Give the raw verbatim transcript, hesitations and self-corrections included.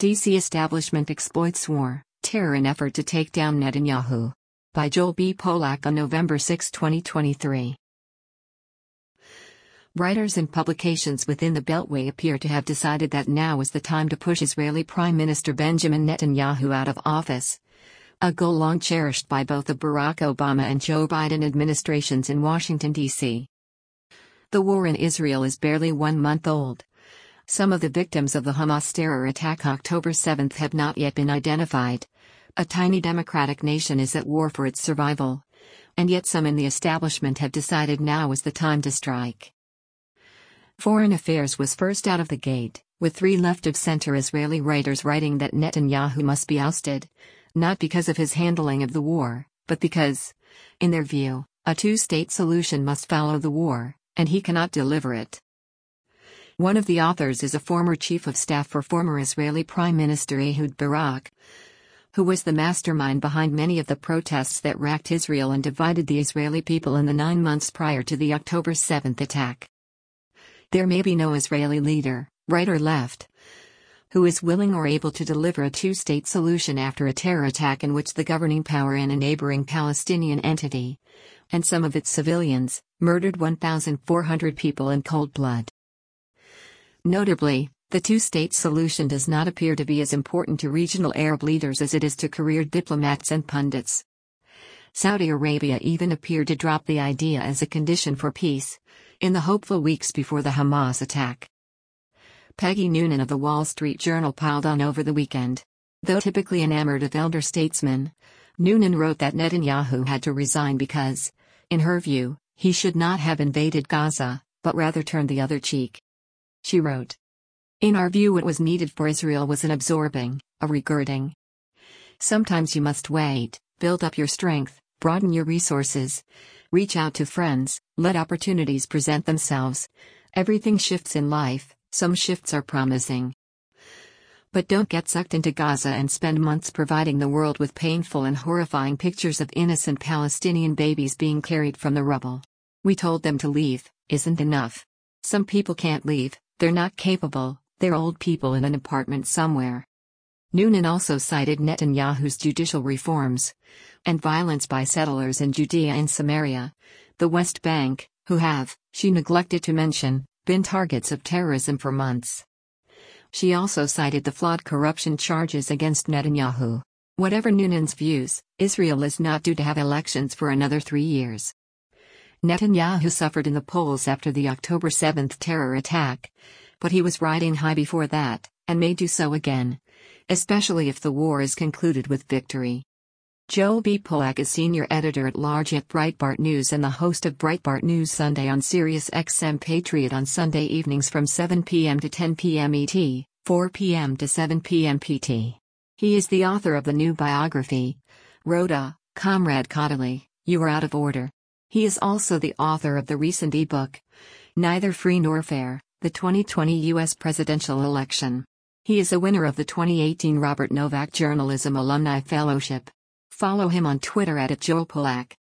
D C establishment exploits war, terror in effort to take down Netanyahu. By Joel B. Polak on November sixth, twenty twenty-three. Writers and publications within the Beltway appear to have decided that now is the time to push Israeli Prime Minister Benjamin Netanyahu out of office, a goal long cherished by both the Barack Obama and Joe Biden administrations in Washington, D C The war in Israel is barely one month old. Some of the victims of the Hamas terror attack October seventh have not yet been identified. A tiny democratic nation is at war for its survival. And yet some in the establishment have decided now is the time to strike. Foreign Affairs was first out of the gate, with three left-of-center Israeli writers writing that Netanyahu must be ousted, not because of his handling of the war, but because, in their view, a two-state solution must follow the war, and he cannot deliver it. One of the authors is a former chief of staff for former Israeli Prime Minister Ehud Barak, who was the mastermind behind many of the protests that racked Israel and divided the Israeli people in the nine months prior to the October seventh attack. There may be no Israeli leader, right or left, who is willing or able to deliver a two-state solution after a terror attack in which the governing power in a neighboring Palestinian entity, and some of its civilians, murdered one thousand four hundred people in cold blood. Notably, the two-state solution does not appear to be as important to regional Arab leaders as it is to career diplomats and pundits. Saudi Arabia even appeared to drop the idea as a condition for peace, in the hopeful weeks before the Hamas attack. Peggy Noonan of the Wall Street Journal piled on over the weekend. Though typically enamored of elder statesmen, Noonan wrote that Netanyahu had to resign because, in her view, he should not have invaded Gaza, but rather turned the other cheek. She wrote, "In our view, what was needed for Israel was an absorbing, a regirding. Sometimes you must wait, build up your strength, broaden your resources, reach out to friends, let opportunities present themselves. Everything shifts in life, some shifts are promising. But don't get sucked into Gaza and spend months providing the world with painful and horrifying pictures of innocent Palestinian babies being carried from the rubble. We told them to leave, isn't enough. Some people can't leave, they're not capable, they're old people in an apartment somewhere." Noonan also cited Netanyahu's judicial reforms and violence by settlers in Judea and Samaria, the West Bank, who have, she neglected to mention, been targets of terrorism for months. She also cited the flawed corruption charges against Netanyahu. Whatever Noonan's views, Israel is not due to have elections for another three years. Netanyahu suffered in the polls after the October seventh terror attack, but he was riding high before that, and may do so again, especially if the war is concluded with victory. Joel B. Polak is senior editor-at-large at Breitbart News and the host of Breitbart News Sunday on Sirius X M Patriot on Sunday evenings from seven p m to ten p m E T, four p m to seven p m P T. He is the author of the new biography, Rhoda, Comrade Caudaly, You Are Out of Order. He is also the author of the recent ebook, Neither Free Nor Fair, the twenty twenty U S Presidential Election. He is a winner of the twenty eighteen Robert Novak Journalism Alumni Fellowship. Follow him on Twitter at Joel Polak.